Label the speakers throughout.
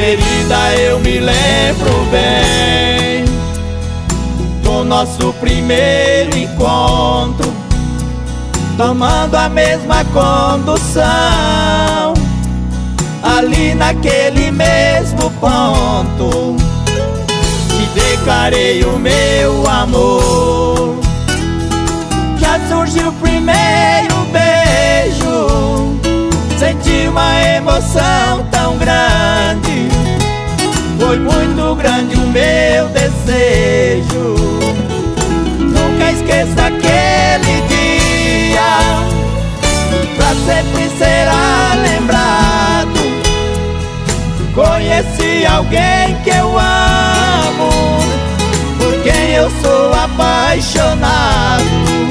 Speaker 1: querida, eu me lembro bem do nosso primeiro encontro, tomando a mesma condução, ali naquele mesmo ponto, te declarei o meu amor. Já surgiu o primeiro beijo, senti uma emoção tão grande, foi muito grande o meu desejo. Nunca esqueça aquele dia, pra sempre será lembrado. Conheci alguém que eu amo, por quem eu sou apaixonado.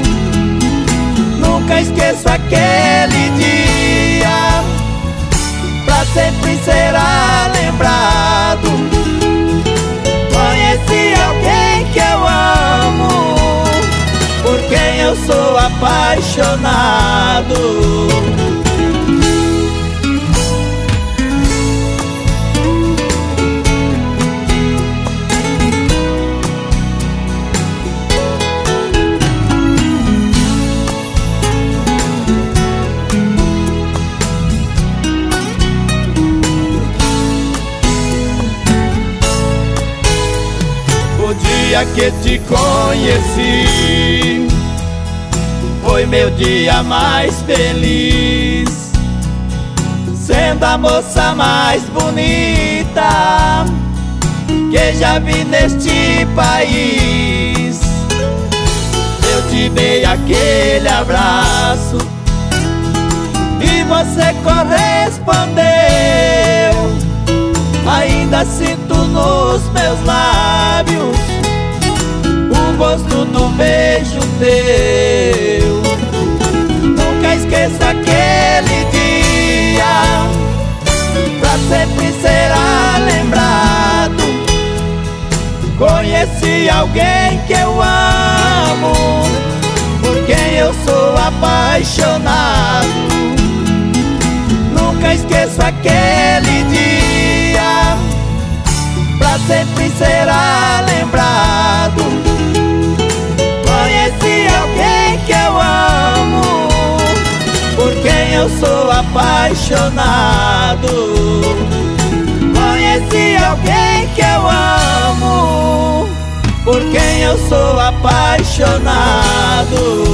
Speaker 1: Nunca esqueça aquele dia, pra sempre será lembrado. Conheci alguém que eu amo, por quem eu sou apaixonado. O dia que te conheci foi meu dia mais feliz, sendo a moça mais bonita que já vi neste país. Eu te dei aquele abraço e você correspondeu. Ainda sinto nos meus lábios o gosto do beijo teu. Nunca esqueça aquele dia, pra sempre será lembrado. Conheci alguém que eu amo, por quem eu sou apaixonado. Nunca esqueça aquele dia, pra sempre será lembrado. Conheci alguém que eu amo, por quem eu sou apaixonado. Conheci alguém que eu amo, por quem eu sou apaixonado.